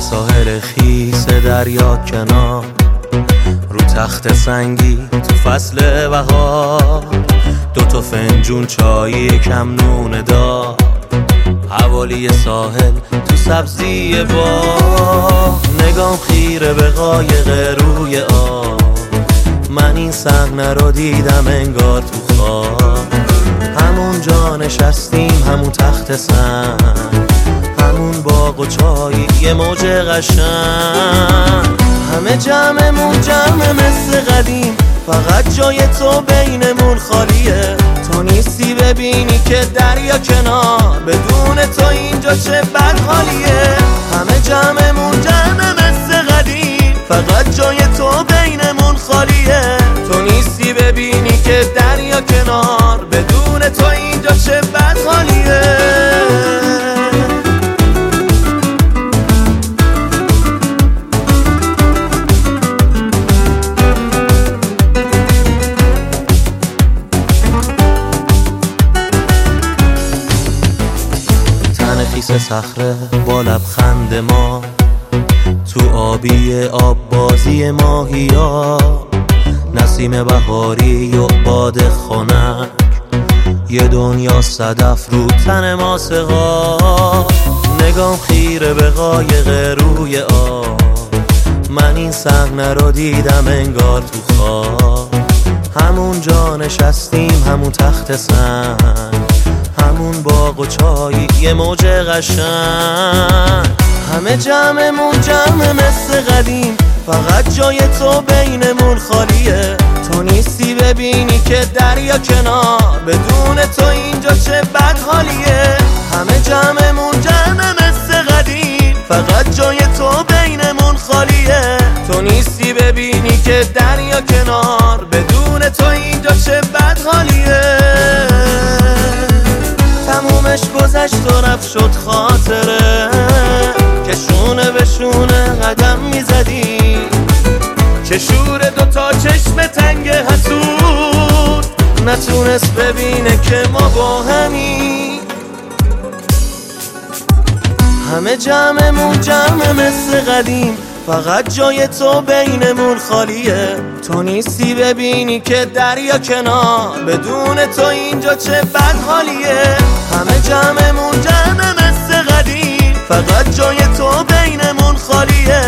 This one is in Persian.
ساحل خیس دریا کنار، رو تخت سنگی تو فصل بهار، دوتا فنجون چایی کم نونه دار، حوالی ساحل تو سبزی باغ، نگام خیره به قایق روی آب. من این صحنه رو دیدم انگار تو خواب، همون جا نشستیم همون تخت سنگ، همون باغ و چایی یه موج قشنگ، همه جمعمون جمع مثل قدیم، فقط جای تو بینمون خالیه. تو نیستی ببینی که دریا کنار، بدون تو اینجا چه بد حالیه. همه جمعمون جمع مثل قدیم، فقط جای تو بینمون خالیه. تو نیستی ببینی که دریا کنار، بدون تو اینجا چه بد حالیه. خیس صخره با لبخند ما، تو آبی آب بازی ماهیا، نسیم بهاری و باد خنک، یه دنیا صدف رو تن ما سقا. نگام خیره به قایق روی آب، من این صحنه رو دیدم انگار تو خواب، همون جا نشستیم همون تخت سنگ، همون باغ و چایی یه موج قشنگ، همه جمعمون جمع مثل قدیم، فقط جای تو بینمون خالیه. تو نیستی ببینی که دریا کنار، بدون تو اینجا چه بد حالیه. همه جمعمون جمع مثل قدیم، فقط جای تو بینمون خالیه. تو نیستی ببینی که دریا کنار، بدون تو اینجا چه بد حالیه. تمومش گذشت و رفت شد خاطره، که شونه به شونه قدم میزدی، چه شور دوتا چشم تنگ حسود، نتونست ببینه که ما با همی. همه جمعمون جمع مثل قدیم، فقط جای تو بینمون خالیه. تو نیستی ببینی که دریا کنار، بدون تو اینجا چه بد حالیه. همه جمعمون جمع مثل قدیم، فقط جای تو بینمون خالیه.